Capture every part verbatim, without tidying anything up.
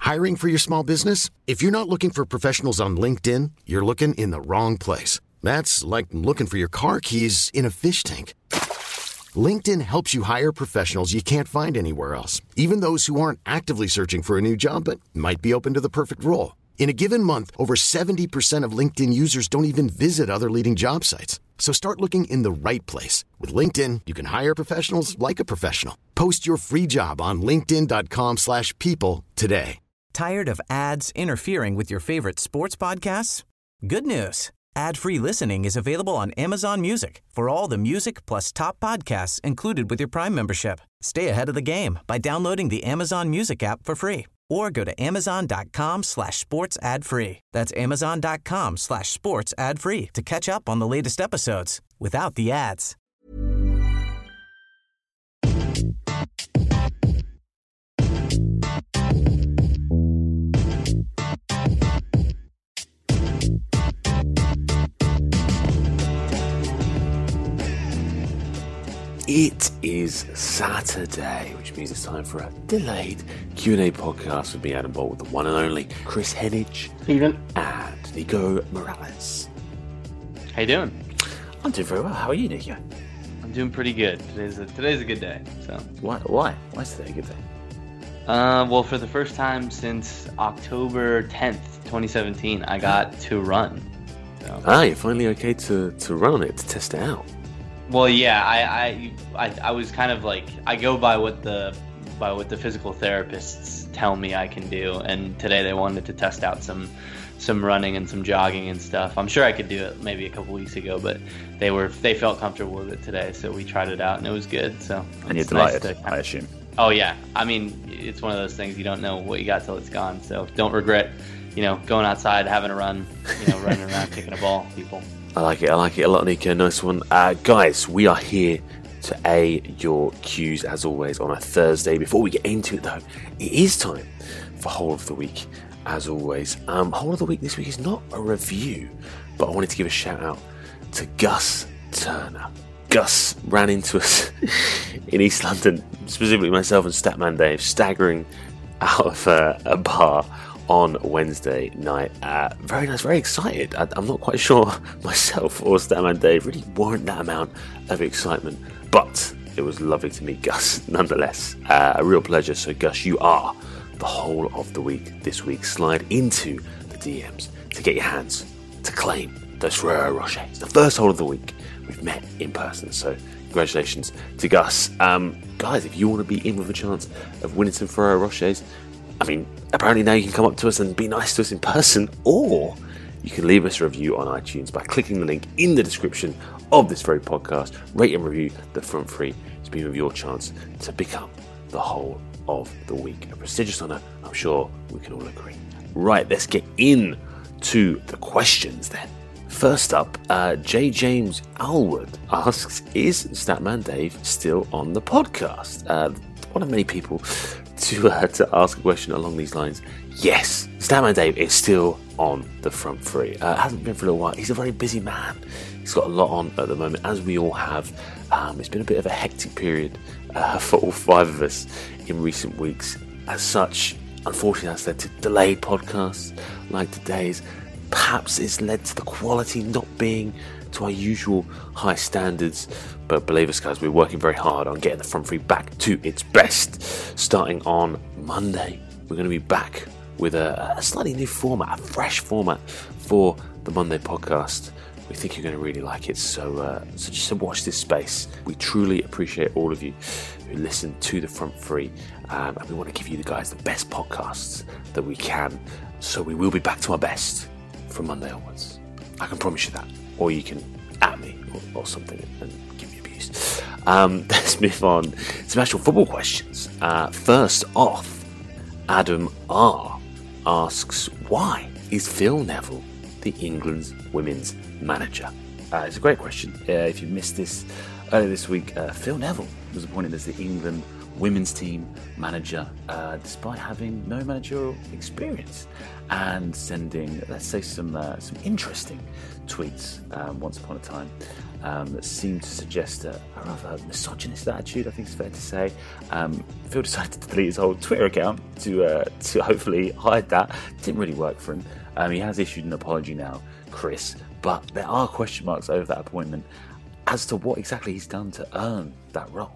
Hiring for your small business? If you're not looking for professionals on LinkedIn, you're looking in the wrong place. That's like looking for your car keys in a fish tank. LinkedIn helps you hire professionals you can't find anywhere else, even those who aren't actively searching for a new job but might be open to the perfect role. In a given month, over seventy percent of LinkedIn users don't even visit other leading job sites. So start looking in the right place. With LinkedIn, you can hire professionals like a professional. Post your free job on linkedin.com slash people today. Tired of ads interfering with your favorite sports podcasts? Good news. Ad-free listening is available on Amazon Music for all the music plus top podcasts included with your Prime membership. Stay ahead of the game by downloading the Amazon Music app for free or go to amazon.com slash sports ad free. That's amazon.com slash sports ad free to catch up on the latest episodes without the ads. It is Saturday, which means it's time for a delayed Q and A podcast with me, Adam Bolt, with the one and only Chris Henage Even. and Nico Morales. How you doing? I'm doing very well. How are you, Nico? I'm doing pretty good. Today's a, today's a good day. So Why? Why? Why is today a good day? Uh, well, for the first time since October tenth, twenty seventeen, I got to run. So. Ah, you're finally okay to, to run on it, to test it out. Well, yeah, I, I, I, I was kind of like, I go by what the by what the physical therapists tell me I can do, and today they wanted to test out some some running and some jogging and stuff. I'm sure I could do it maybe a couple weeks ago, but they were they felt comfortable with it today, so we tried it out and it was good. So and you're it's nice delighted, to kind of, I assume. Oh yeah, I mean it's one of those things you don't know what you got till it's gone. So don't regret, you know, going outside, having a run, you know, running around kicking a ball, people. I like it. I like it a lot, Nico. Nice one. Uh, guys, we are here to A your Qs as always on a Thursday. Before we get into it, though, it is time for Whole of the Week as always. Um, Whole of the Week this week is not a review, but I wanted to give a shout out to Gus Turner. Gus ran into us in East London, specifically myself and Statman Dave, staggering out of uh, a bar on Wednesday night. Uh, very nice, very excited. I, I'm not quite sure myself or Statman Dave really warrant that amount of excitement, but it was lovely to meet Gus nonetheless. Uh, a real pleasure. So Gus, you are the Whole of the Week this week. Slide into the D Ms to get your hands to claim those Ferrero Rochers. The first Whole of the Week we've met in person, so congratulations to Gus. Um, guys, if you want to be in with a chance of winning some Ferrero Rochers, I mean, apparently now you can come up to us and be nice to us in person, or you can leave us a review on iTunes by clicking the link in the description of this very podcast. Rate and review the front three to be with your chance to become the Whole of the Week. A prestigious honour, I'm sure we can all agree. Right, let's get in to the questions then. First up, uh, J. James Alwood asks, is Statman Dave still on the podcast? Uh, one of many people to uh, to ask a question along these lines. Yes, Statman Dave is still on the front three. Uh, hasn't been for a little while. He's a very busy man. He's got a lot on at the moment, as we all have. Um, it's been a bit of a hectic period uh, for all five of us in recent weeks. As such, unfortunately, that's led to delayed podcasts like today's. Perhaps it's led to the quality not being to our usual high standards, but believe us guys, we're working very hard on getting the front three back to its best. Starting on Monday, we're going to be back with a, a slightly new format, a fresh format for the Monday podcast. We think you're going to really like it, so uh, so just to watch this space. We truly appreciate all of you who listen to the front three, um, and we want to give you the guys the best podcasts that we can, so we will be back to our best from Monday onwards. I can promise you that. Or you can at me or, or something and give me abuse. Um, let's move on to actual football questions. Uh, first off, Adam R asks, why is Phil Neville the England's women's manager? Uh, it's a great question. Uh, if you missed this earlier this week, uh, Phil Neville was appointed as the England women's team manager, uh, despite having no managerial experience, and sending, let's say, some uh, some interesting tweets um, once upon a time um, that seemed to suggest a, a rather misogynist attitude, I think it's fair to say. Um, Phil decided to delete his whole Twitter account to uh, to hopefully hide that. Didn't really work for him. Um, he has issued an apology now, Chris, but there are question marks over that appointment as to what exactly he's done to earn that role.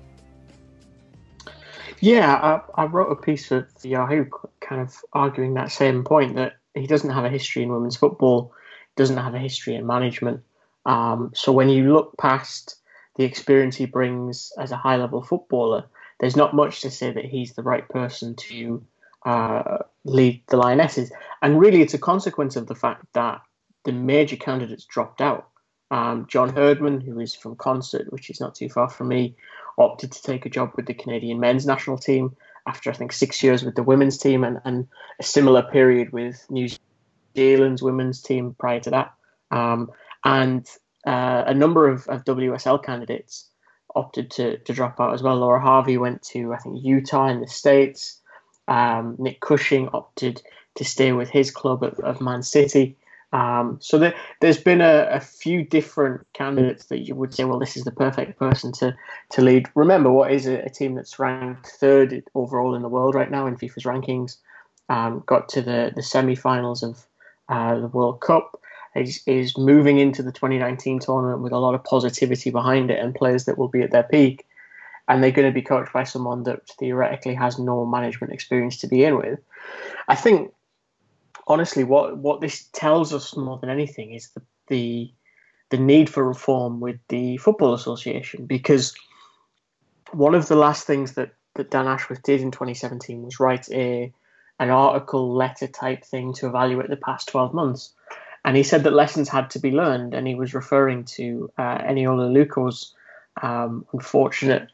Yeah, I, I wrote a piece for Yahoo kind of arguing that same point, that he doesn't have a history in women's football, doesn't have a history in management. Um, so when you look past the experience he brings as a high-level footballer, there's not much to say that he's the right person to uh, lead the Lionesses. And really, it's a consequence of the fact that the major candidates dropped out. Um, John Herdman, who is from Consett, which is not too far from me, opted to take a job with the Canadian men's national team after, I think, six years with the women's team, and, and a similar period with New Zealand's women's team prior to that. Um, and uh, a number of, of W S L candidates opted to, to drop out as well. Laura Harvey went to, I think, Utah in the States. Um, Nick Cushing opted to stay with his club of, of Man City. Um, so there, there's been a, a few different candidates that you would say, well, this is the perfect person to, to lead. Remember, what is a, a team that's ranked third overall in the world right now in FIFA's rankings, um, got to the, the semi-finals of uh, the World Cup, is, is moving into the twenty nineteen tournament with a lot of positivity behind it and players that will be at their peak. And they're going to be coached by someone that theoretically has no management experience to begin with. I think, honestly, what, what this tells us more than anything is the, the the need for reform with the Football Association, because one of the last things that, that Dan Ashworth did in twenty seventeen was write a an article letter type thing to evaluate the past twelve months. And he said that lessons had to be learned, and he was referring to uh, Eniola Luko's um, unfortunate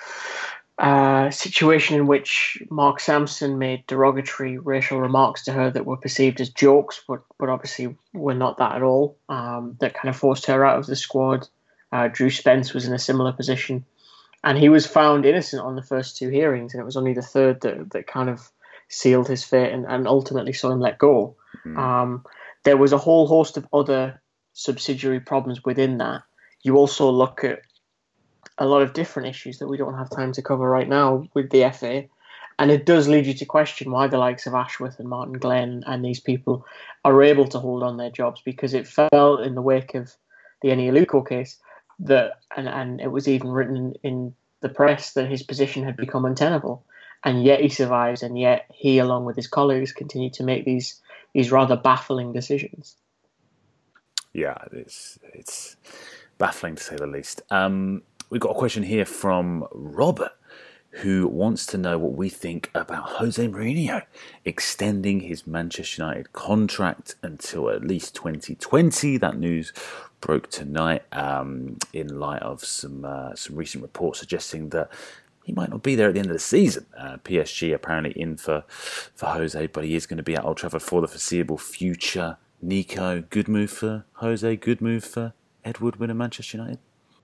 Uh, situation in which Mark Sampson made derogatory racial remarks to her that were perceived as jokes, but, but obviously were not that at all. Um, that kind of forced her out of the squad. Uh, Drew Spence was in a similar position, and he was found innocent on the first two hearings, and it was only the third that, that kind of sealed his fate and, and ultimately saw him let go. Mm-hmm. Um, there was a whole host of other subsidiary problems within that. You also look at a lot of different issues that we don't have time to cover right now with the F A. And it does lead you to question why the likes of Ashworth and Martin Glenn and these people are able to hold on their jobs, because it fell in the wake of the Eni Luko case that, and, and it was even written in the press that his position had become untenable. And yet he survives, and yet he, along with his colleagues, continue to make these these rather baffling decisions. Yeah, it's it's baffling to say the least. Um, we've got a question here from Robert, who wants to know what we think about Jose Mourinho extending his Manchester United contract until at least twenty twenty. That news broke tonight um, in light of some uh, some recent reports suggesting that he might not be there at the end of the season. Uh, P S G apparently in for, for Jose, but he is going to be at Old Trafford for the foreseeable future. Nico, good move for Jose, good move for Ed Woodward and Manchester United?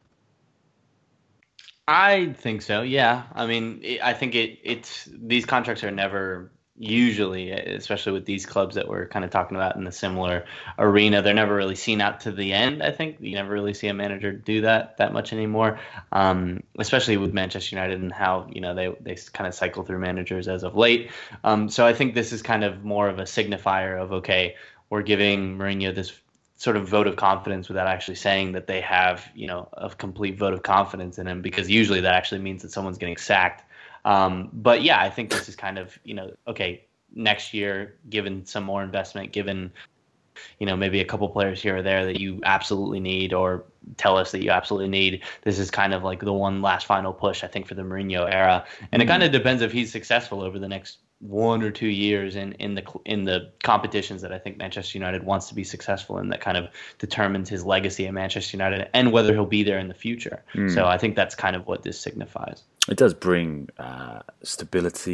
I think so, yeah. I mean, it, I think it it's these contracts are never usually, especially with these clubs that we're kind of talking about in the similar arena, they're never really seen out to the end. I think you never really see a manager do that that much anymore, um, especially with Manchester United and how, you know, they they kind of cycle through managers as of late. Um, so I think this is kind of more of a signifier of, okay, we're giving Mourinho this sort of vote of confidence without actually saying that they have, you know, a complete vote of confidence in him, because usually that actually means that someone's getting sacked. Um, but yeah, I think this is kind of, you know, okay, next year, given some more investment, given, you know, maybe a couple players here or there that you absolutely need, or tell us that you absolutely need, this is kind of like the one last final push, I think, for the Mourinho era. And mm-hmm. it kind of depends if he's successful over the next one or two years in, in the in the competitions that I think Manchester United wants to be successful in, that kind of determines his legacy at Manchester United and whether he'll be there in the future. Mm. So I think that's kind of what this signifies. It does bring uh, stability,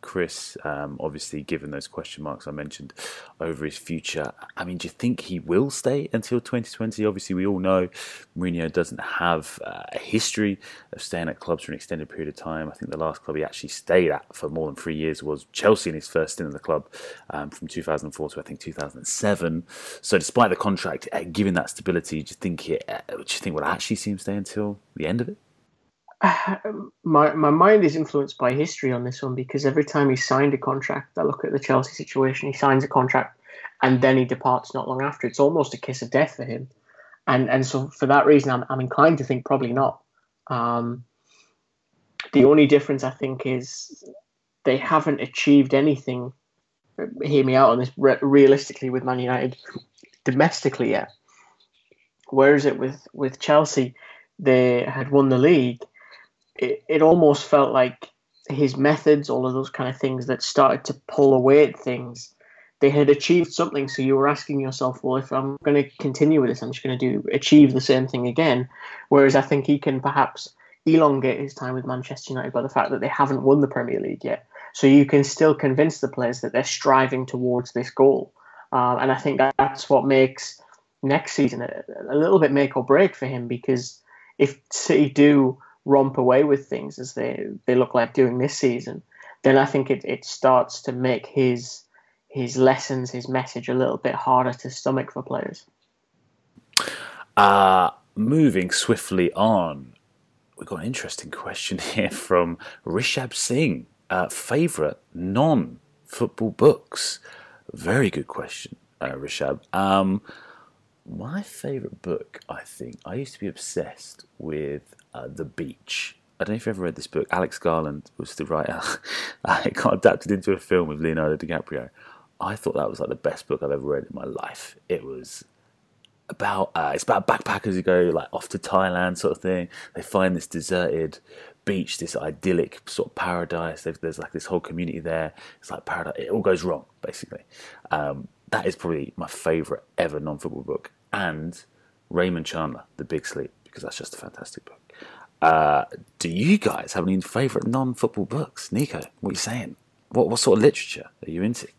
Chris, um, obviously given those question marks I mentioned over his future, I mean, do you think he will stay until twenty twenty? Obviously, we all know Mourinho doesn't have uh, a history of staying at clubs for an extended period of time. I think the last club he actually stayed at for more than three years was Chelsea in his first stint in the club, um, from two thousand four to I think two thousand seven. So despite the contract, uh, given that stability, do you think it, uh, do you think we'll actually see him stay until the end of it? My my mind is influenced by history on this one, because every time he signed a contract, I look at the Chelsea situation, he signs a contract and then he departs not long after. It's almost a kiss of death for him. And and so for that reason, I'm, I'm inclined to think probably not. Um, the only difference, I think, is they haven't achieved anything, hear me out on this, re- realistically with Man United domestically yet. Whereas it with, with Chelsea, they had won the league. It, it almost felt like his methods, all of those kind of things that started to pull away at things, they had achieved something. So you were asking yourself, well, if I'm going to continue with this, I'm just going to do achieve the same thing again. Whereas I think he can perhaps elongate his time with Manchester United by the fact that they haven't won the Premier League yet. So you can still convince the players that they're striving towards this goal. Um, and I think that that's what makes next season a, a little bit make or break for him, because if City do romp away with things as they, they look like doing this season, then I think it, it starts to make his his lessons, his message a little bit harder to stomach for players. Uh, moving swiftly on, we've got an interesting question here from Rishabh Singh. Uh, favourite non-football books? Very good question, uh, Rishabh. Um, my favourite book, I think, I used to be obsessed with uh, The Beach. I don't know if you've ever read this book. Alex Garland was the writer. It got adapted into a film with Leonardo DiCaprio. I thought that was like the best book I've ever read in my life. It was about uh, it's about backpackers who go like off to Thailand, sort of thing. They find this deserted beach, this idyllic sort of paradise. There's, there's like this whole community there. It's like paradise. It all goes wrong, basically. Um, that is probably my favourite ever non-football book. And Raymond Chandler, The Big Sleep, because that's just a fantastic book. Uh, do you guys have any favourite non-football books? Nico, what are you saying? What what sort of literature are you into?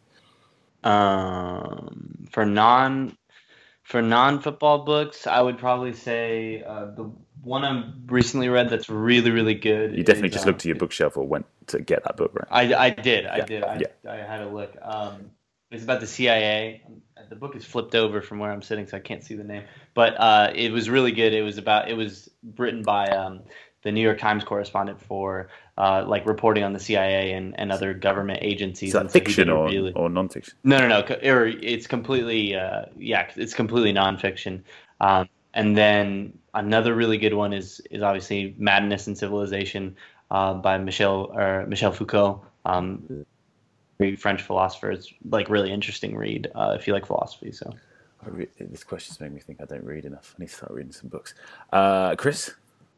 Um, for non for non-football books, I would probably say uh, the one I recently read that's really really good. You definitely is, just um, looked to your bookshelf or went to get that book, right? I, I did, I Yeah, did. I, yeah. I had a look. Um, it's about the C I A. The book is flipped over from where I'm sitting, so I can't see the name. But uh, it was really good. It was about. It was written by um, the New York Times correspondent for uh, like reporting on the C I A and, and other government agencies. Is that And so he fiction did a or, really- or non-fiction? No, no, no. co- Or it's completely, uh, yeah, it's completely nonfiction. Um, and then another really good one is is obviously Madness and Civilization uh, by Michel or Michel Foucault, um, French philosopher. It's like really interesting read uh, if you like philosophy. So I re- this question's made me think I don't read enough. I need to start reading some books. Uh, Chris?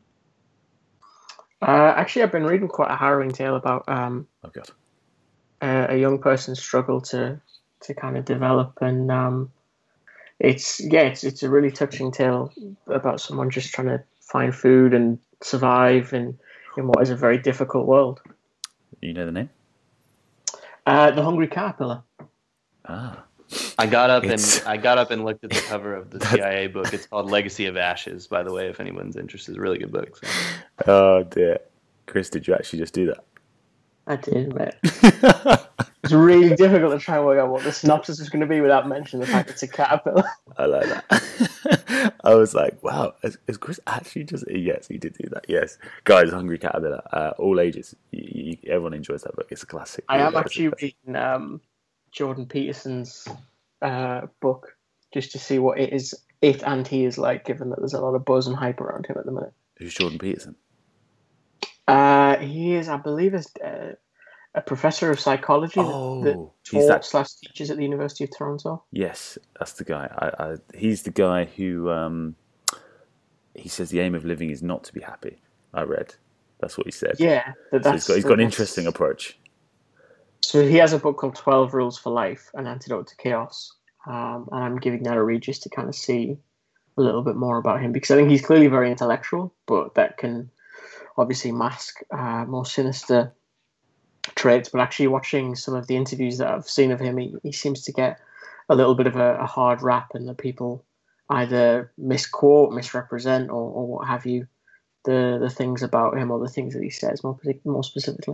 Uh, actually, I've been reading quite a harrowing tale about um, Oh, God. a, a young person's struggle to to kind of develop, and um, it's yeah, it's it's a really touching tale about someone just trying to find food and survive in in what is a very difficult world. You know the name? Uh, The Hungry Caterpillar. Ah. I got up It's- and I got up and looked at the cover of the C I A book. It's called Legacy of Ashes, by the way, if anyone's interested. It's a really good book. So. Oh, dear. Chris, did you actually just do that? I did, but it's really difficult to try and work out what the synopsis is going to be without mentioning the fact it's a caterpillar. I like that. I was like, wow, is, is Chris actually just... Yes, he did do that, yes. Guys, Hungry Caterpillar, uh, all ages. You, you, everyone enjoys that book. It's a classic. I am Yeah, actually it's a classic. reading um, Jordan Peterson's uh, book just to see what it is, it and he is like, given that there's a lot of buzz and hype around him at the minute. Who's Jordan Peterson? Uh, he is, I believe, is uh, a professor of psychology Oh, that, he's that that- taught slash teaches at the University of Toronto. Yes, that's the guy. I, I, he's the guy who... Um, he says the aim of living is not to be happy. I read. That's what he said. Yeah, that, So that's he's got, he's got an that's- interesting approach. So he has a book called twelve Rules for Life, An Antidote to Chaos. Um, and I'm giving that a read just to kind of see a little bit more about him, because I think he's clearly very intellectual, but that can obviously mask uh, more sinister traits, but actually watching some of the interviews that I've seen of him, he, he seems to get a little bit of a, a hard rap, and the people either misquote, misrepresent, or, or what have you, the the things about him or the things that he says more more specifically.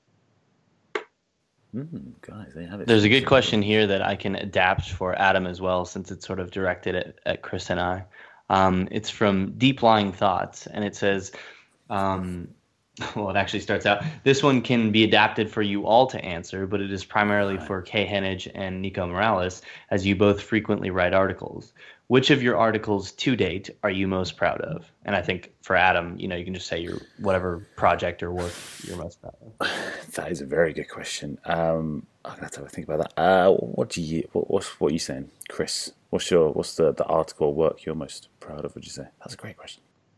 Mm, guys, they have it. There's a good question here that I can adapt for Adam as well, since it's sort of directed at, at Chris and I. Um, it's from Deep Lying Thoughts, and it says, um, well, it actually starts out, this one can be adapted for you all to answer, but it is primarily for Kay Henage and Nico Morales, as you both frequently write articles. Which of your articles to date are you most proud of? And I think for Adam, you know, you can just say your whatever project or work you're most proud of. That is a very good question. Um, I'm gonna have to have a think about that. Uh, what do you? What, what's what are you saying, Chris? What's your? What's the, the article or work you're most proud of? Would you say? That's a great question.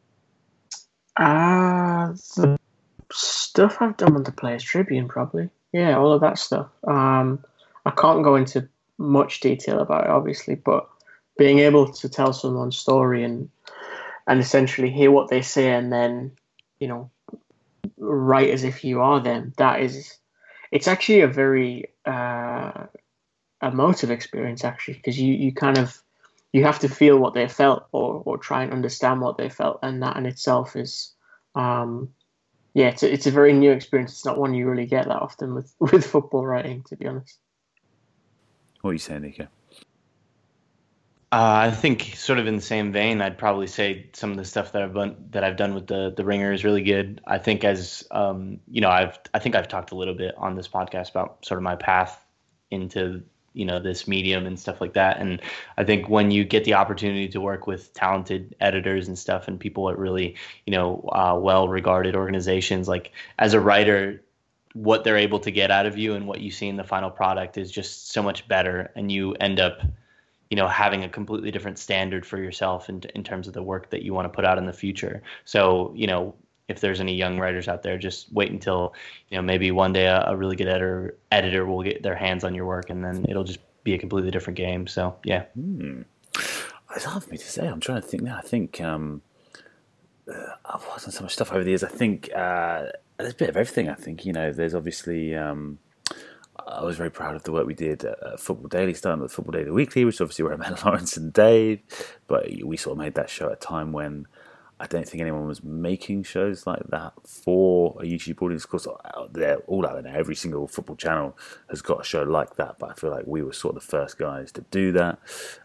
Uh, the stuff I've done with the Players Tribune, probably. Yeah, all of that stuff. Um, I can't go into much detail about it, obviously, but being able to tell someone's story and and essentially hear what they say and then, you know, write as if you are them, that is, it's actually a very uh, emotive experience, actually, because you, you kind of, you have to feel what they felt or, or try and understand what they felt, and that in itself is, um, yeah, it's a, it's a very new experience. It's not one you really get that often with, with football writing, to be honest. What are you saying, Nico? Uh, I think, sort of in the same vein, I'd probably say some of the stuff that I've done that I've done with the the Ringer is really good. I think, as um, you know, I've I think I've talked a little bit on this podcast about sort of my path into, you know, this medium and stuff like that. And I think when you get the opportunity to work with talented editors and stuff and people at really, you know, uh, well-regarded organizations, like as a writer, what they're able to get out of you and what you see in the final product is just so much better, and you end up, you know, having a completely different standard for yourself in, in terms of the work that you want to put out in the future. So, you know, if there's any young writers out there, just wait until, you know, maybe one day a, a really good editor editor will get their hands on your work, and then it'll just be a completely different game. So, yeah. Hmm. It's hard for me to say. I'm trying to think now. I think um, uh, I've worked on so much stuff over the years. I think uh, there's a bit of everything. I think, you know, there's obviously... Um, I was very proud of the work we did at Football Daily, starting with Football Daily Weekly, which obviously were Matt Lawrence and Dave. But we sort of made that show at a time when I don't think anyone was making shows like that for a YouTube audience. Of course, they're all out there now. Every single football channel has got a show like that. But I feel like we were sort of the first guys to do that.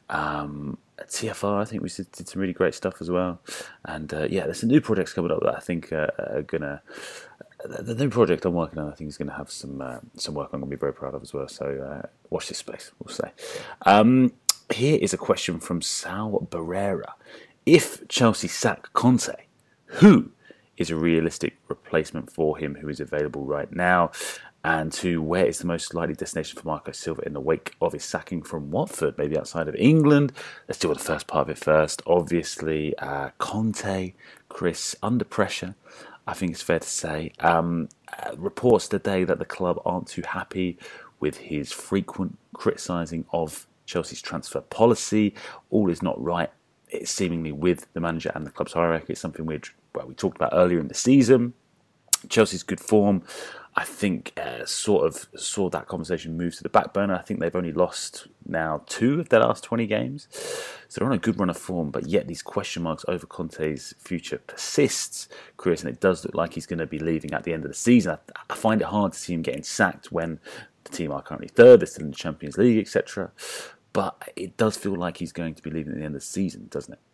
Um, at T F R, I think we did, did some really great stuff as well. And uh, yeah, there's some new projects coming up that I think uh, are going to... The new project I'm working on, I think, is going to have some uh, some work I'm going to be very proud of as well. So uh, watch this space, we'll say. Um, here is a question from Sal Barrera. If Chelsea sack Conte, who is a realistic replacement for him who is available right now? And two, where is the most likely destination for Marco Silva in the wake of his sacking from Watford, maybe outside of England? Let's deal with the first part of it first. Obviously, uh, Conte, Chris, under pressure, I think it's fair to say. Um, uh, reports today that the club aren't too happy with his frequent criticising of Chelsea's transfer policy. All is not right, it's seemingly, with the manager and the club's hierarchy. It's something we well, we talked about earlier in the season. Chelsea's good form, I think, uh, sort of saw that conversation move to the back burner. I think they've only lost now two of their last twenty games. So they're on a good run of form, but yet these question marks over Conte's future persists, Chris, and it does look like he's going to be leaving at the end of the season. I, I find it hard to see him getting sacked when the team are currently third, they're still in the Champions League, et cetera. But it does feel like he's going to be leaving at the end of the season, doesn't it?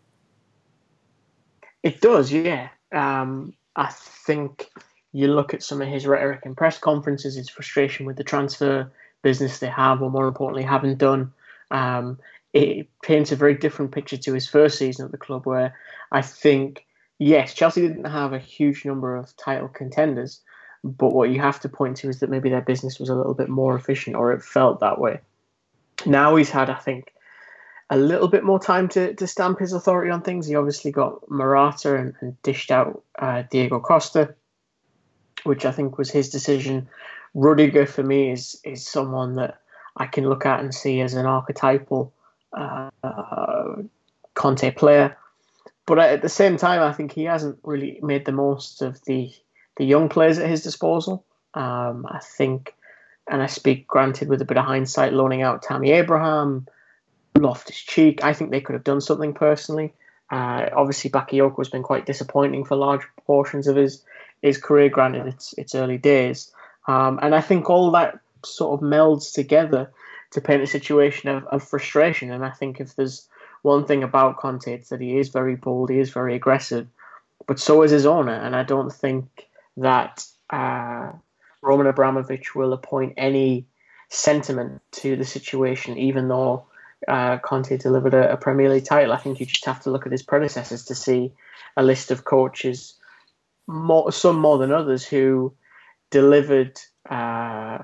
It does, yeah. Um, I think you look at some of his rhetoric in press conferences, his frustration with the transfer business they have, or more importantly, haven't done. Um, it paints a very different picture to his first season at the club, where I think, yes, Chelsea didn't have a huge number of title contenders, but what you have to point to is that maybe their business was a little bit more efficient, or it felt that way. Now he's had, I think, a little bit more time to, to stamp his authority on things. He obviously got Morata and, and dished out uh, Diego Costa, which I think was his decision. Rudiger, for me, is is someone that I can look at and see as an archetypal uh, uh, Conte player. But at the same time, I think he hasn't really made the most of the, the young players at his disposal. Um, I think, and I speak granted with a bit of hindsight, loaning out Tammy Abraham, Loftus-Cheek, I think they could have done something personally. Uh, obviously, Bakayoko has been quite disappointing for large portions of his, his career, granted it's, it's early days. Um, and I think all that sort of melds together to paint a situation of, of frustration. And I think if there's one thing about Conte, it's that he is very bold, he is very aggressive, but so is his owner. And I don't think that uh, Roman Abramovich will appoint any sentiment to the situation, even though uh, Conte delivered a, a Premier League title. I think you just have to look at his predecessors to see a list of coaches, more, some more than others, who delivered uh,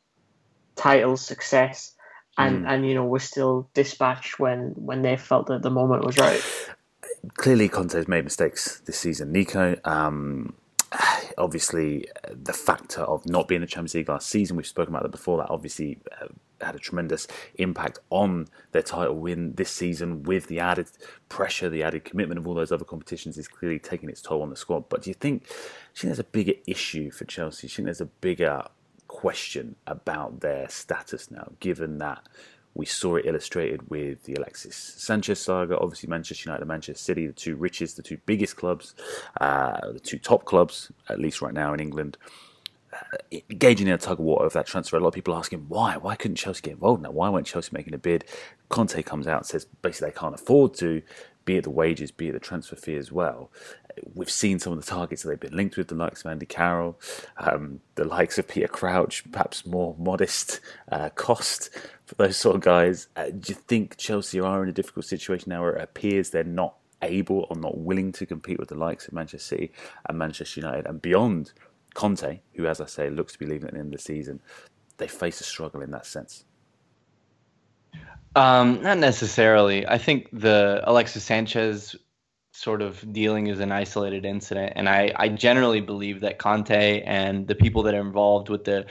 titles, success, and, mm. and you know were still dispatched when, when they felt that the moment was right. Clearly, Conte's made mistakes this season. Nico, um, obviously, the factor of not being a Champions League last season, we've spoken about that before, that obviously uh, had a tremendous impact on their title win this season, with the added pressure, the added commitment of all those other competitions is clearly taking its toll on the squad. But do you think, do you think there's a bigger issue for Chelsea? Do you think there's a bigger question about their status now, given that we saw it illustrated with the Alexis Sanchez saga? Obviously, Manchester United and Manchester City, the two richest, the two biggest clubs, uh, the two top clubs, at least right now in England, uh, engaging in a tug of war of that transfer. A lot of people asking why. Why couldn't Chelsea get involved now? Why weren't Chelsea making a bid? Conte comes out and says basically they can't afford to, be it the wages, be it the transfer fee as well. We've seen some of the targets that they've been linked with, the likes of Andy Carroll, um, the likes of Peter Crouch, perhaps more modest uh, cost for those sort of guys. Uh, do you think Chelsea are in a difficult situation now where it appears they're not able or not willing to compete with the likes of Manchester City and Manchester United? And beyond Conte, who, as I say, looks to be leaving at the end of the season, they face a struggle in that sense. Um, not necessarily. I think the Alexis Sanchez sort of dealing is an isolated incident, and I, I generally believe that Conte and the people that are involved with the,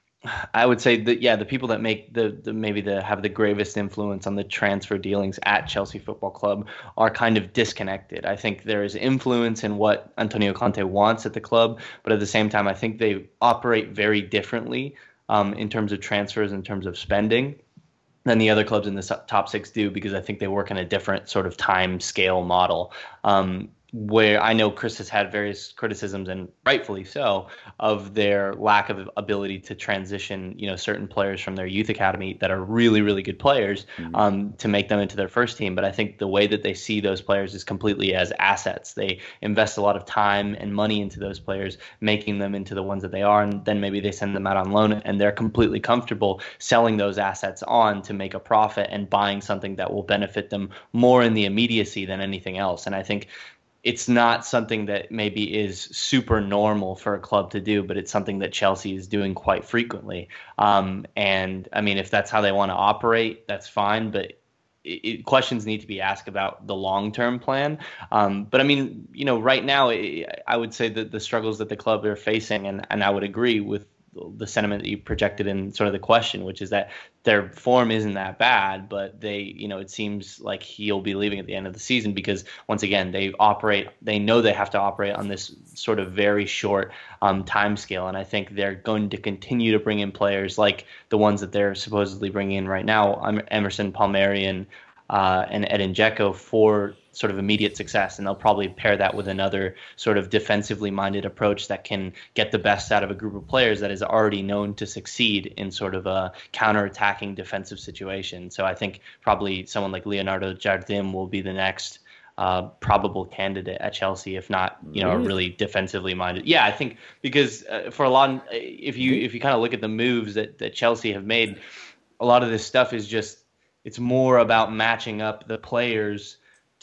I would say that yeah, the people that make the, the maybe the have the gravest influence on the transfer dealings at Chelsea Football Club are kind of disconnected. I think there is influence in what Antonio Conte wants at the club, but at the same time, I think they operate very differently um, in terms of transfers, in terms of spending, than the other clubs in the top six do, because I think they work in a different sort of time scale model. Um, where I know Chris has had various criticisms, and rightfully so, of their lack of ability to transition, you know, certain players from their youth academy that are really, really good players, mm-hmm. um, to make them into their first team. But I think the way that they see those players is completely as assets. They invest a lot of time and money into those players, making them into the ones that they are, and then maybe they send them out on loan, and they're completely comfortable selling those assets on to make a profit and buying something that will benefit them more in the immediacy than anything else. And I think it's not something that maybe is super normal for a club to do, but it's something that Chelsea is doing quite frequently. Um, and I mean, if that's how they want to operate, that's fine. But it, it, questions need to be asked about the long-term plan. Um, but I mean, you know, right now, it, I would say that the struggles that the club are facing, and, and I would agree with the sentiment that you projected in sort of the question, which is that their form isn't that bad, but they, you know, it seems like he'll be leaving at the end of the season because, once again, they operate, they know they have to operate on this sort of very short um, time scale. And I think they're going to continue to bring in players like the ones that they're supposedly bringing in right now, Emerson Palmieri uh, and Edin Dzeko, for sort of immediate success. And they'll probably pair that with another sort of defensively minded approach that can get the best out of a group of players that is already known to succeed in sort of a counter-attacking defensive situation. So I think probably someone like Leonardo Jardim will be the next uh, probable candidate at Chelsea, if not, you know, really? a really defensively minded. Yeah, I think because uh, for a lot, of, if you if you kind of look at the moves that, that Chelsea have made, a lot of this stuff is just, it's more about matching up the players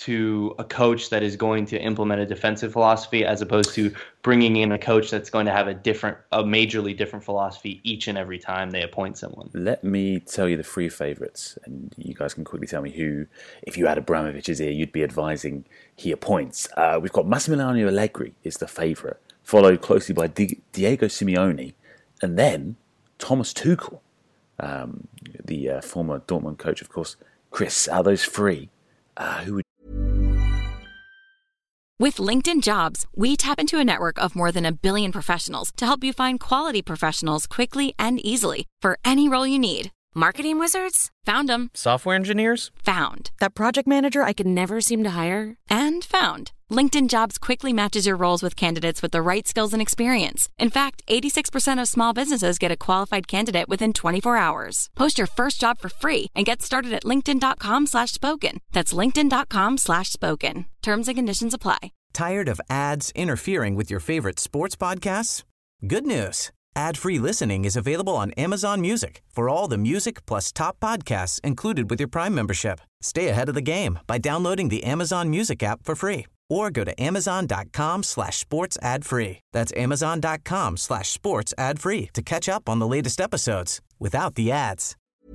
to a coach that is going to implement a defensive philosophy, as opposed to bringing in a coach that's going to have a different, a majorly different philosophy each and every time they appoint someone. Let me tell you the three favourites, and you guys can quickly tell me who, if you had Abramovich's ear, you'd be advising he appoints. Uh, we've got Massimiliano Allegri is the favourite, followed closely by Di- Diego Simeone, and then Thomas Tuchel, um, the uh, former Dortmund coach, of course. Chris, out of those three, uh, who would With LinkedIn Jobs, we tap into a network of more than a billion professionals to help you find quality professionals quickly and easily for any role you need. Marketing wizards? Found them. Software engineers? Found. That project manager I could never seem to hire? And found. LinkedIn Jobs quickly matches your roles with candidates with the right skills and experience. In fact, eighty-six percent of small businesses get a qualified candidate within twenty-four hours. Post your first job for free and get started at linkedin.com slash spoken. That's linkedin.com slash spoken. Terms and conditions apply. Tired of ads interfering with your favorite sports podcasts? Good news. Ad-free listening is available on Amazon Music for all the music plus top podcasts included with your Prime membership. Stay ahead of the game by downloading the Amazon Music app for free or go to amazon.com slash sports ad free. That's amazon.com slash sports ad free to catch up on the latest episodes without the ads.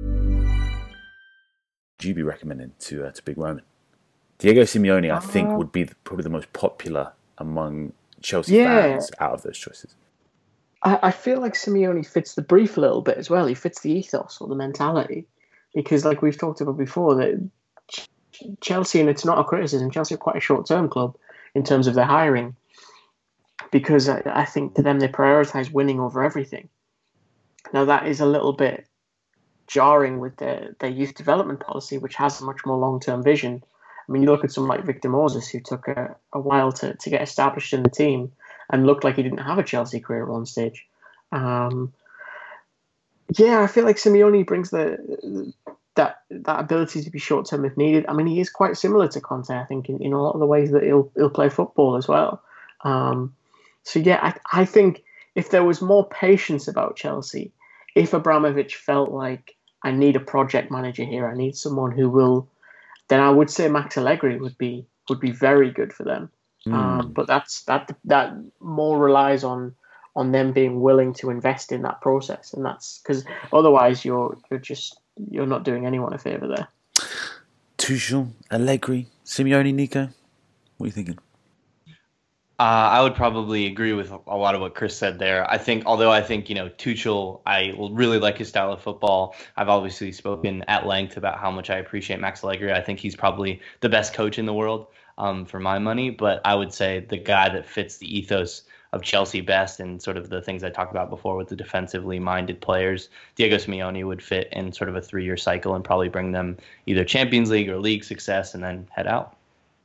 Would you be recommending to uh, to Big Roman? Diego Simeone, I think, uh, would be the, probably the most popular among Chelsea yeah. fans out of those choices. I, I feel like Simeone fits the brief a little bit as well. He fits the ethos or the mentality. Because like we've talked about before, that Chelsea, and it's not a criticism, Chelsea are quite a short-term club in terms of their hiring. Because I, I think to them they prioritise winning over everything. Now that is a little bit jarring with their, their youth development policy, which has a much more long-term vision. I mean, you look at someone like Victor Moses, who took a, a while to, to get established in the team and looked like he didn't have a Chelsea career at one stage. Um, yeah, I feel like Simeone brings the that that ability to be short-term if needed. I mean, he is quite similar to Conte, I think, in, in a lot of the ways that he'll he'll play football as well. Um, so, yeah, I, I think if there was more patience about Chelsea, if Abramovich felt like, I need a project manager here, I need someone who will, then I would say Max Allegri would be would be very good for them. Mm. Um, but that's that that more relies on on them being willing to invest in that process, and that's because otherwise you're you're just you're not doing anyone a favour there. Tuchel, Allegri, Simeone, Nico, what are you thinking? Uh, I would probably agree with a lot of what Chris said there. I think, although I think, you know, Tuchel, I really like his style of football. I've obviously spoken at length about how much I appreciate Max Allegri. I think he's probably the best coach in the world um, for my money. But I would say the guy that fits the ethos of Chelsea best and sort of the things I talked about before with the defensively minded players, Diego Simeone would fit in sort of a three-year cycle and probably bring them either Champions League or league success and then head out.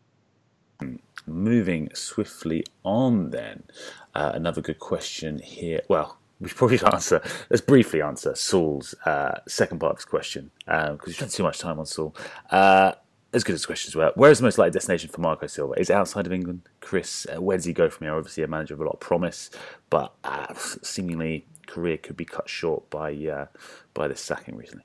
Moving swiftly on then, uh, another good question here. Well, we should probably answer, let's briefly answer Saul's uh, second part of his question, because um, we spent too much time on Saul. Uh, as good as questions were, where is the most likely destination for Marco Silva? Is it outside of England? Chris, uh, where does he go from here? Obviously a manager of a lot of promise, but uh, seemingly career could be cut short by uh, by this sacking recently.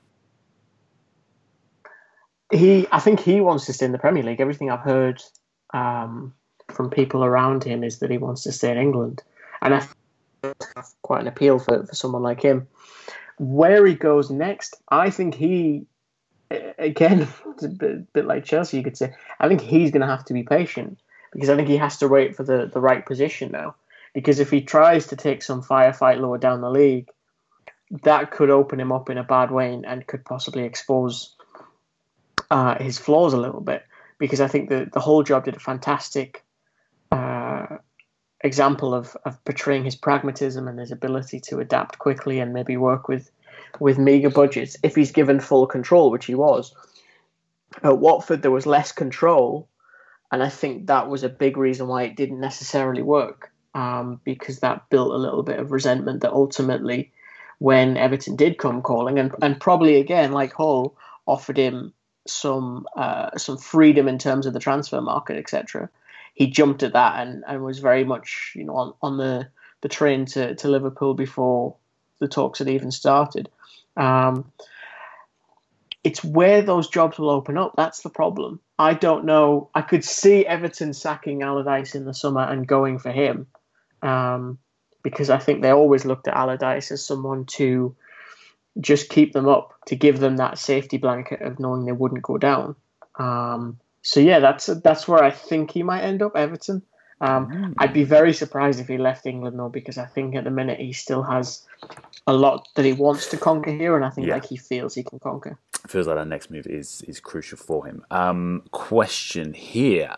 He, I think he wants to stay in the Premier League. Everything I've heard Um, from people around him is that he wants to stay in England, and I think that's quite an appeal for, for someone like him. Where he goes next, I think he, again, it's a bit, a bit like Chelsea, you could say, I think he's going to have to be patient, because I think he has to wait for the, the right position now, because if he tries to take some firefight lower down the league, that could open him up in a bad way and, and could possibly expose uh, his flaws a little bit. Because I think the, the whole job did a fantastic uh, example of, of portraying his pragmatism and his ability to adapt quickly and maybe work with, with meagre budgets if he's given full control, which he was. At Watford, there was less control, and I think that was a big reason why it didn't necessarily work, um, because that built a little bit of resentment that ultimately, when Everton did come calling, and, and probably again, like Hull, offered him some uh, some freedom in terms of the transfer market, et cetera. He jumped at that and, and was very much, you know, on, on the, the train to, to Liverpool before the talks had even started. Um, it's where those jobs will open up. That's the problem. I don't know. I could see Everton sacking Allardyce in the summer and going for him, um, because I think they always looked at Allardyce as someone to just keep them up, to give them that safety blanket of knowing they wouldn't go down. Um, so yeah, that's that's where I think he might end up, Everton. Um, mm. I'd be very surprised if he left England though, because I think at the minute he still has a lot that he wants to conquer here, and I think yeah. like he feels he can conquer. Feels like that next move is is crucial for him. Um, question here.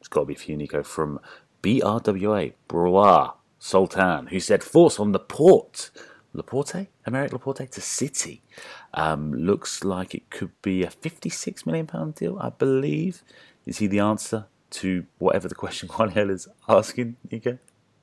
It's got to be for you, Nico, from B R W A, Broa Sultan, who said, thoughts on Laporte. Laporte? Aymeric Laporte to City. Um, looks like it could be a fifty-six million pounds deal, I believe. Is he the answer to whatever the question Juanel is asking, Nico?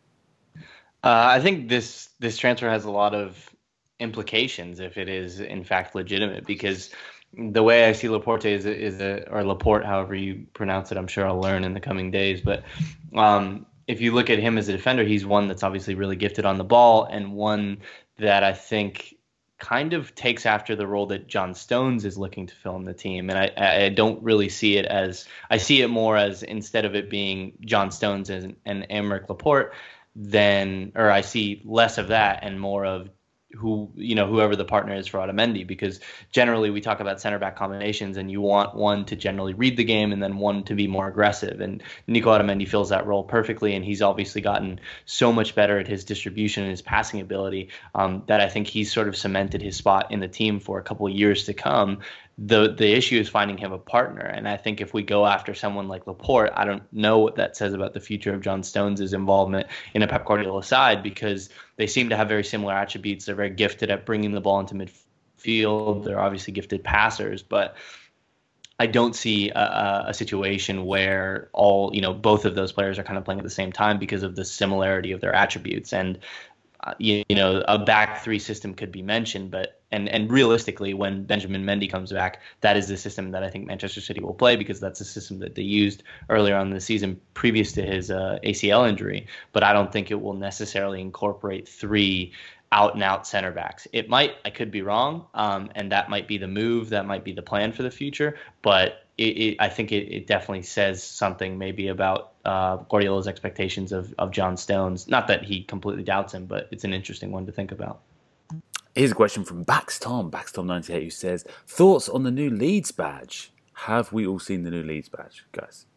Uh, I think this this transfer has a lot of implications if it is in fact legitimate, because the way I see Laporte is a, is a or Laporte, however you pronounce it, I'm sure I'll learn in the coming days. But um, if you look at him as a defender, he's one that's obviously really gifted on the ball, and one that I think kind of takes after the role that John Stones is looking to fill in the team. And I, I don't really see it as, I see it more as, instead of it being John Stones and, and Aymeric Laporte, then, or I see less of that and more of who, you know, whoever the partner is for Otamendi, because generally we talk about center back combinations and you want one to generally read the game and then one to be more aggressive. And Nico Otamendi fills that role perfectly. And he's obviously gotten so much better at his distribution and his passing ability um, that I think he's sort of cemented his spot in the team for a couple of years to come. The the issue is finding him a partner. And I think if we go after someone like Laporte, I don't know what that says about the future of John Stones' involvement in a Pep Guardiola side, because they seem to have very similar attributes. They're very gifted at bringing the ball into midfield. They're obviously gifted passers, but I don't see a, a situation where all, you know, both of those players are kind of playing at the same time because of the similarity of their attributes. And Uh, you, you know, a back three system could be mentioned, but and and realistically, when Benjamin Mendy comes back, that is the system that I think Manchester City will play, because that's the system that they used earlier on in the season previous to his uh, A C L injury. But I don't think it will necessarily incorporate three out and out center backs. It might, I could be wrong, um, and that might be the move, that might be the plan for the future. But it, it, I think it, it definitely says something maybe about uh, Guardiola's expectations of, of John Stones. Not that he completely doubts him, but it's an interesting one to think about. Here's a question from Baxtom, Baxtom ninety-eight, who says, thoughts on the new Leeds badge? Have we all seen the new Leeds badge, guys?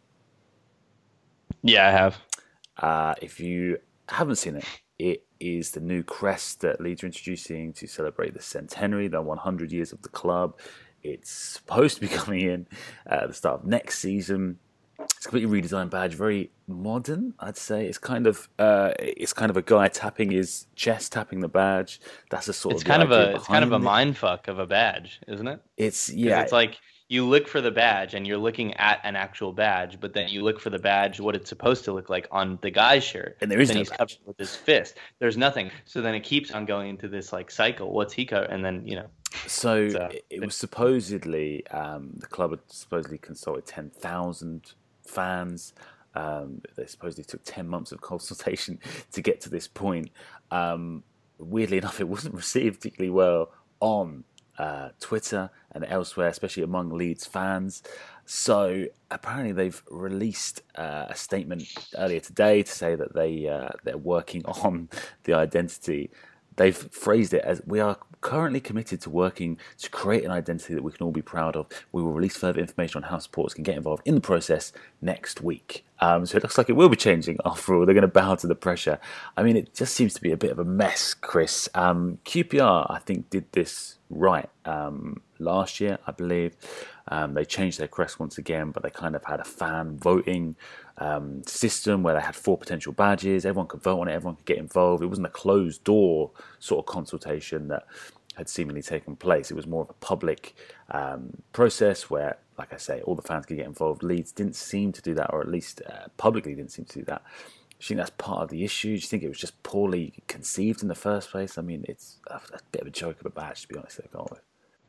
Yeah, I have. Uh, if you haven't seen it, it is the new crest that Leeds are introducing to celebrate the centenary, the one hundred years of the club. It's supposed to be coming in at the start of next season. It's a completely redesigned badge, very modern, I'd say. It's kind of uh, it's kind of a guy tapping his chest, tapping the badge. That's a sort it's of kind of a it's kind of a it. mind fuck of a badge, isn't it? It's yeah. It's like you look for the badge and you're looking at an actual badge, but then you look for the badge, what it's supposed to look like on the guy's shirt. And there is then no he's badge. covered with his fist. There's nothing. So then it keeps on going into this like cycle. What's he covered? And then, you know. So uh, it was supposedly, um, the club had supposedly consulted ten thousand fans. Um, they supposedly took ten months of consultation to get to this point. Um, weirdly enough, it wasn't received particularly well on Uh, Twitter and elsewhere, especially among Leeds fans. So apparently they've released uh, a statement earlier today to say that they uh, they're working on the identity. They've phrased it as, we are currently committed to working to create an identity that we can all be proud of. We will release further information on how supporters can get involved in the process next week. Um, so it looks like it will be changing after all. They're going to bow to the pressure. I mean, it just seems to be a bit of a mess, Chris. Um, Q P R, I think, did this right um, last year, I believe. Um, they changed their crest once again, but they kind of had a fan voting um, system where they had four potential badges. Everyone could vote on it. Everyone could get involved. It wasn't a closed door sort of consultation that had seemingly taken place. It was more of a public um, process where, like I say, all the fans could get involved. Leeds didn't seem to do that, or at least uh, publicly didn't seem to do that. Do you think that's part of the issue? Do you think it was just poorly conceived in the first place? I mean, it's a, a bit of a joke of a badge, to be honest, they've gone with.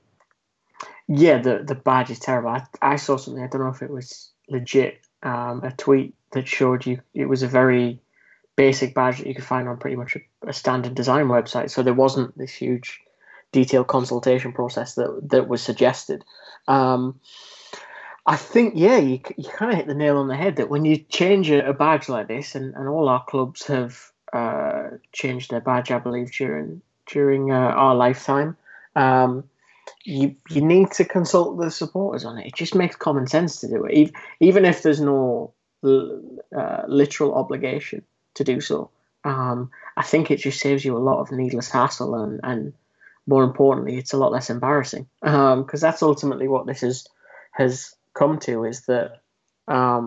Yeah, the, the badge is terrible. I, I saw something, I don't know if it was legit, um, a tweet that showed you it was a very basic badge that you could find on pretty much a, a standard design website. So there wasn't this huge detailed consultation process that that was suggested. Um, I think, yeah, you you kind of hit the nail on the head that when you change a, a badge like this, and, and all our clubs have uh, changed their badge, I believe, during during uh, our lifetime, um, you you need to consult the supporters on it. It just makes common sense to do it, even if there's no uh, literal obligation to do so. Um, I think it just saves you a lot of needless hassle, and, and more importantly, it's a lot less embarrassing, because um, that's ultimately what this is, has come to, is that um,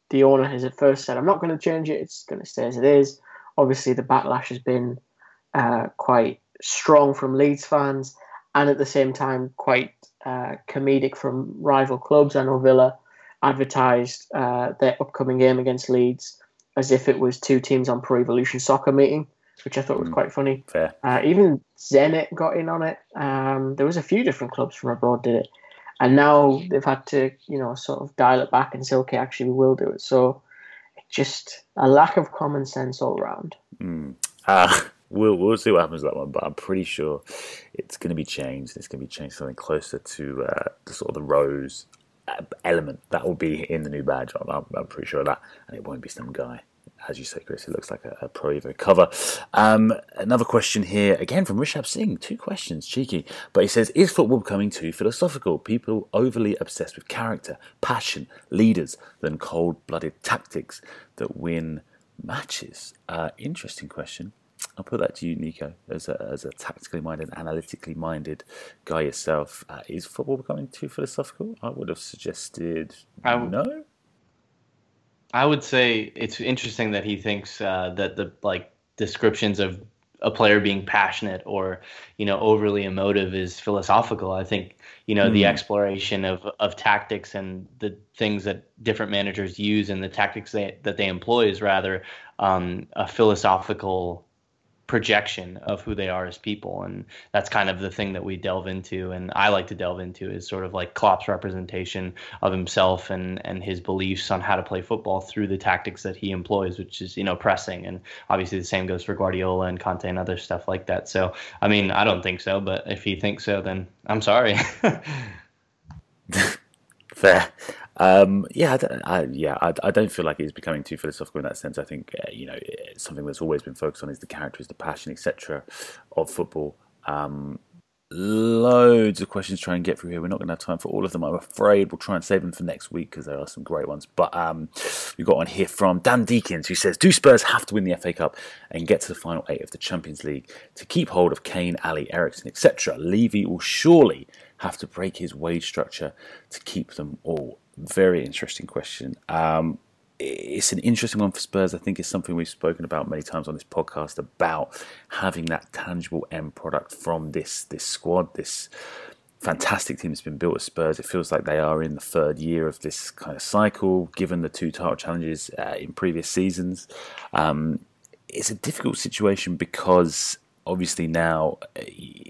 the owner has at first said, I'm not going to change it, it's going to stay as it is. Obviously, the backlash has been uh, quite strong from Leeds fans, and at the same time, quite uh, comedic from rival clubs. I know Villa advertised uh, their upcoming game against Leeds as if it was two teams on Pro Evolution Soccer meeting, which I thought was quite funny. Fair. Uh, even Zenit got in on it. Um, there was a few different clubs from abroad did it. And now they've had to, you know, sort of dial it back and say, okay, actually, we will do it. So it's just a lack of common sense all around. Mm. Uh, we'll we'll see what happens with that one, but I'm pretty sure it's going to be changed. It's going to be changed to something closer to uh, the sort of the Rose element that will be in the new badge. I'm, I'm pretty sure of that, and it won't be some guy. As you say, Chris, it looks like a, a Pro Evo cover. Um, another question here, again from Rishabh Singh. Two questions, cheeky. But he says, is football becoming too philosophical? People overly obsessed with character, passion, leaders, than cold-blooded tactics that win matches? Uh, interesting question. I'll put that to you, Nico, as a, as a tactically minded, analytically minded guy yourself. Uh, is football becoming too philosophical? I would have suggested I w- no. I would say it's interesting that he thinks uh, that the like descriptions of a player being passionate or, you know, overly emotive is philosophical. I think, you know, mm. the exploration of, of tactics and the things that different managers use and the tactics they, that they employ is rather um, a philosophical projection of who they are as people. And that's kind of the thing that we delve into, and I like to delve into, is sort of like Klopp's representation of himself and and his beliefs on how to play football through the tactics that he employs, which is, you know, pressing. And obviously the same goes for Guardiola and Conte and other stuff like that. So I mean, I don't think so, but if he thinks so, then I'm sorry. Fair. Um, yeah, I, don't- I, yeah, I, I don't feel like it's becoming too philosophical in that sense. I think uh, you know, it's something that's always been focused on is the characters, the passion, et cetera of football. Um, loads of questions to try and get through here. We're not going to have time for all of them, I'm afraid. We'll try and save them for next week because there are some great ones. But um, we've got one here from Dan Deakins, who says, do Spurs have to win the F A Cup and get to the final eight of the Champions League to keep hold of Kane, Ali, Eriksen, et cetera? Levy will surely have to break his wage structure to keep them all. Very interesting question. Um, it's an interesting one for Spurs. I think it's something we've spoken about many times on this podcast, about having that tangible end product from this this squad, this fantastic team that's been built at Spurs. It feels like they are in the third year of this kind of cycle, given the two title challenges uh, in previous seasons. Um, it's a difficult situation because obviously now, uh,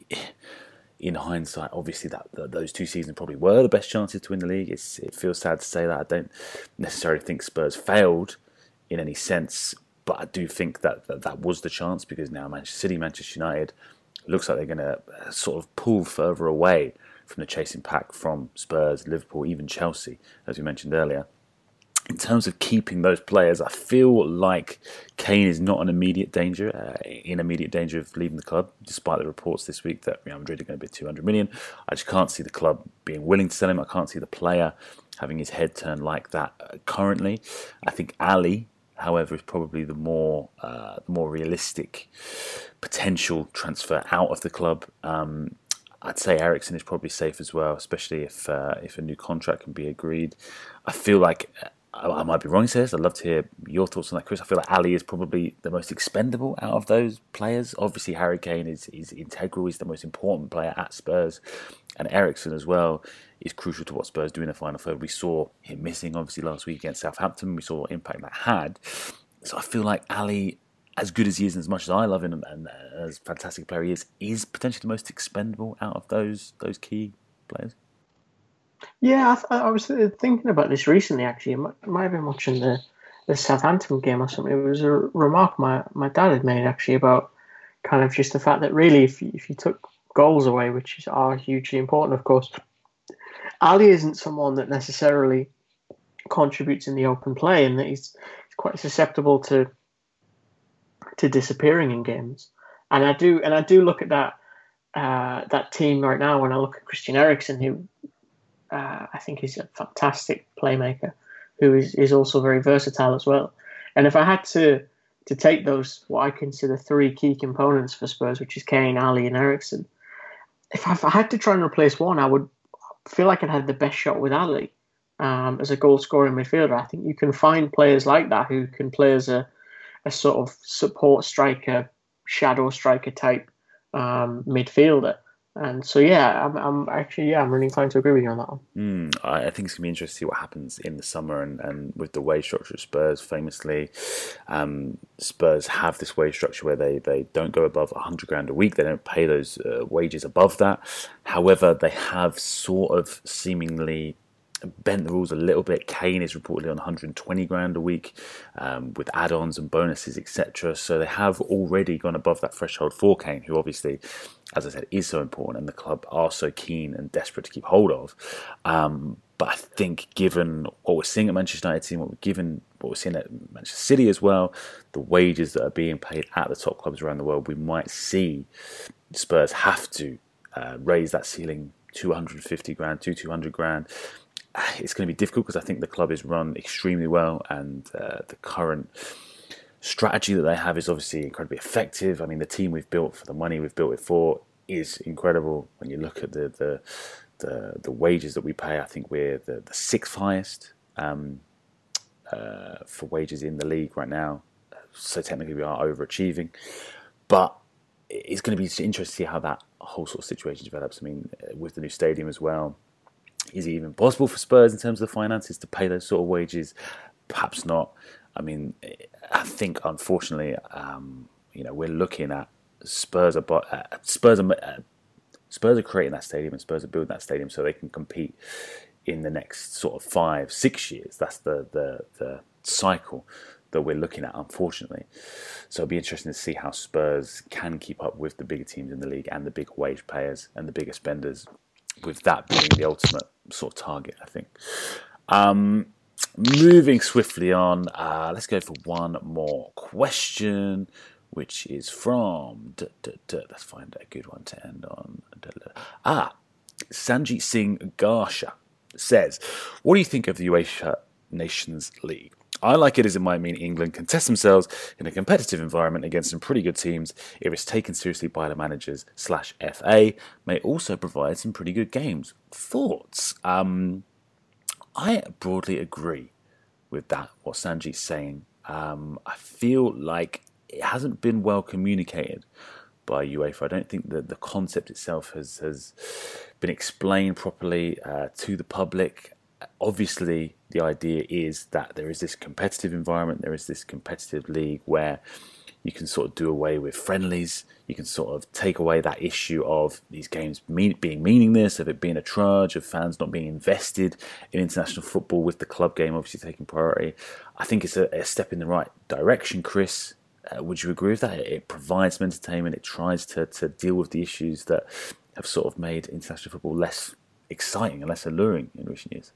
in hindsight, obviously that, that those two seasons probably were the best chances to win the league. It's, it feels sad to say that. I don't necessarily think Spurs failed in any sense, but I do think that that, that was the chance, because now Manchester City, Manchester United, looks like they're going to sort of pull further away from the chasing pack from Spurs, Liverpool, even Chelsea, as we mentioned earlier. In terms of keeping those players, I feel like Kane is not an immediate danger, uh, in immediate danger of leaving the club, despite the reports this week that Real Madrid are going to bid two hundred million. I just can't see the club being willing to sell him. I can't see the player having his head turned like that uh, currently. I think Ali, however, is probably the more uh, the more realistic potential transfer out of the club. Um, I'd say Eriksen is probably safe as well, especially if uh, if a new contract can be agreed. I feel like, I, I might be wrong, says. I'd love to hear your thoughts on that, Chris. I feel like Ali is probably the most expendable out of those players. Obviously, Harry Kane is, is integral. He's the most important player at Spurs. And Eriksen as well is crucial to what Spurs do in the final third. We saw him missing, obviously, last week against Southampton. We saw what impact that had. So I feel like Ali, as good as he is and as much as I love him and, and as a fantastic player he is, is potentially the most expendable out of those those key players. Yeah, I, th- I was thinking about this recently, actually. I might, I might have been watching the, the Southampton game or something. It was a remark my, my dad had made, actually, about kind of just the fact that really, if you, if you took goals away, which is, are hugely important, of course, Ali isn't someone that necessarily contributes in the open play, and that he's, he's quite susceptible to to disappearing in games. And I do and I do look at that uh, that team right now when I look at Christian Eriksen, who uh, I think is a fantastic playmaker, who is, is also very versatile as well. And if I had to to take those, what I consider three key components for Spurs, which is Kane, Ali and Eriksen, if I, if I had to try and replace one, I would feel like I'd had the best shot with Ali. um, as a goal scoring midfielder. I think you can find players like that who can play as a, a sort of support striker, shadow striker type um, midfielder. And so, yeah, I'm, I'm actually, yeah, I'm really inclined to agree with you on that one. Mm, I think it's going to be interesting to see what happens in the summer and, and with the wage structure at Spurs. Famously, um, Spurs have this wage structure where they, they don't go above one hundred grand a week. They don't pay those uh, wages above that. However, they have sort of seemingly bent the rules a little bit. Kane is reportedly on one hundred twenty grand a week um, with add-ons and bonuses, et cetera. So they have already gone above that threshold for Kane, who obviously, as I said, is so important and the club are so keen and desperate to keep hold of. Um, but I think given what we're seeing at Manchester United team, what we're given what we're seeing at Manchester City as well, the wages that are being paid at the top clubs around the world, we might see Spurs have to uh, raise that ceiling to one hundred fifty grand, to two hundred grand. It's going to be difficult because I think the club is run extremely well and uh, the current strategy that they have is obviously incredibly effective. I mean, the team we've built for the money we've built it for is incredible. When you look at the the the, the wages that we pay, I think we're the, the sixth highest um, uh, for wages in the league right now. So technically we are overachieving. But it's going to be interesting to see how that whole sort of situation develops. I mean, with the new stadium as well, is it even possible for Spurs in terms of the finances to pay those sort of wages? Perhaps not. I mean, I think unfortunately, um, you know, we're looking at Spurs are uh, Spurs are uh, Spurs are creating that stadium and Spurs are building that stadium so they can compete in the next sort of five, six years. That's the the the cycle that we're looking at, unfortunately. So it'll be interesting to see how Spurs can keep up with the bigger teams in the league and the bigger wage payers and the bigger spenders, with that being the ultimate sort of target, I think. Um, moving swiftly on, uh, let's go for one more question, which is from... Duh, duh, duh, let's find a good one to end on. Duh, duh. Ah, Sanjit Singh Garsha says, what do you think of the UEFA Nations League? I like it as it might mean England can test themselves in a competitive environment against some pretty good teams if it's taken seriously by the managers slash F A. May also provide some pretty good games. Thoughts? Um, I broadly agree with that, what Sanjit's saying. Um, I feel like it hasn't been well communicated by UEFA. I don't think that the concept itself has, has been explained properly uh, to the public. Obviously, the idea is that there is this competitive environment, there is this competitive league where you can sort of do away with friendlies, you can sort of take away that issue of these games mean, being meaningless, of it being a trudge, of fans not being invested in international football with the club game obviously taking priority. I think it's a, a step in the right direction, Chris. Uh, would you agree with that? It provides some entertainment, it tries to, to deal with the issues that have sort of made international football less exciting and less alluring in recent years.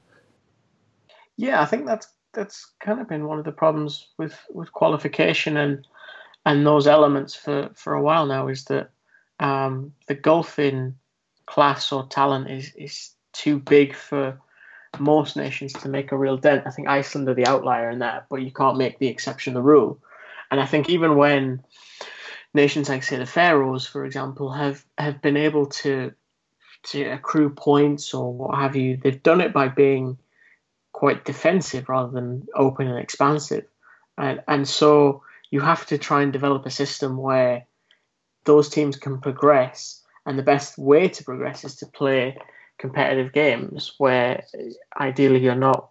Yeah, I think that's that's kind of been one of the problems with, with qualification and and those elements for, for a while now, is that um, the gulf in class or talent is, is too big for most nations to make a real dent. I think Iceland are the outlier in that, but you can't make the exception the rule. And I think even when nations like, say, the Faroes, for example, have, have been able to to accrue points or what have you, they've done it by being quite defensive rather than open and expansive. And and so you have to try and develop a system where those teams can progress. And the best way to progress is to play competitive games where ideally you're not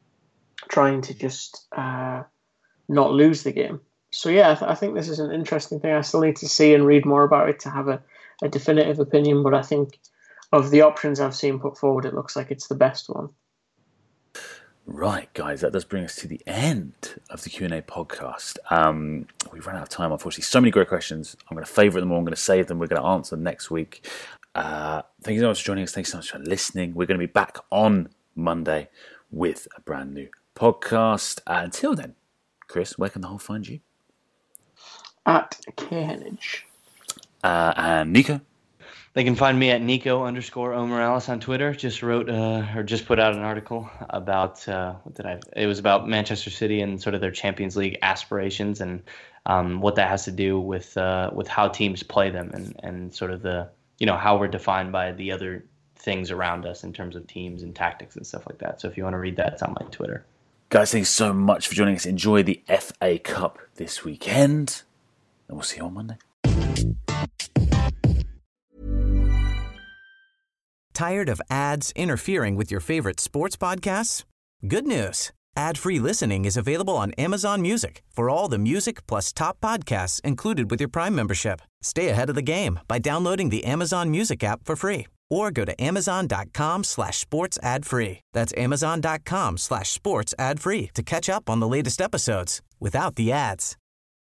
trying to just uh, not lose the game. So yeah, I, th- I think this is an interesting thing. I still need to see and read more about it to have a, a definitive opinion, but I think of the options I've seen put forward, it looks like it's the best one. Right, guys, that does bring us to the end of the Q and A podcast. Um, we've run out of time, unfortunately. So many great questions. I'm going to favourite them all. I'm going to save them. We're going to answer them next week. Uh, thank you so much for joining us. Thanks so much for listening. We're going to be back on Monday with a brand new podcast. Uh, until then, Chris, where can the whole find you? At Khenage. Uh, and Nico? They can find me at Nico underscore O Morales on Twitter. Just wrote uh, or just put out an article about uh, what did I? It was about Manchester City and sort of their Champions League aspirations and um, what that has to do with uh, with how teams play them and, and sort of the you know how we're defined by the other things around us in terms of teams and tactics and stuff like that. So if you want to read that, it's on my Twitter. Guys, thanks so much for joining us. Enjoy the F A Cup this weekend, and we'll see you on Monday. Tired of ads interfering with your favorite sports podcasts? Good news. Ad-free listening is available on Amazon Music for all the music plus top podcasts included with your Prime membership. Stay ahead of the game by downloading the Amazon Music app for free or go to amazon.com slash sports ad free. That's amazon.com slash sports ad free to catch up on the latest episodes without the ads.